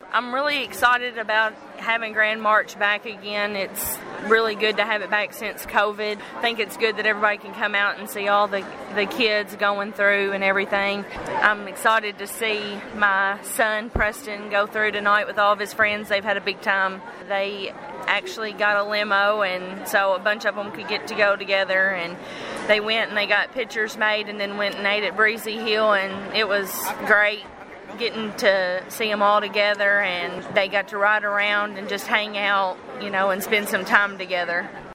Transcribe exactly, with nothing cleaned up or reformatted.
I'm really excited about having Grand March back again. It's really good to have it back since COVID. I think it's good that everybody can come out and see all the, the kids going through and everything. I'm excited to see my son, Preston, go through tonight with all of his friends. They've had a big time. They actually got a limo, and so a bunch of them could get to go together, and they went and they got pictures made and then went and ate at Breezy Hill, and it was great getting to see them all together, and they got to ride around and just hang out, you know, and spend some time together.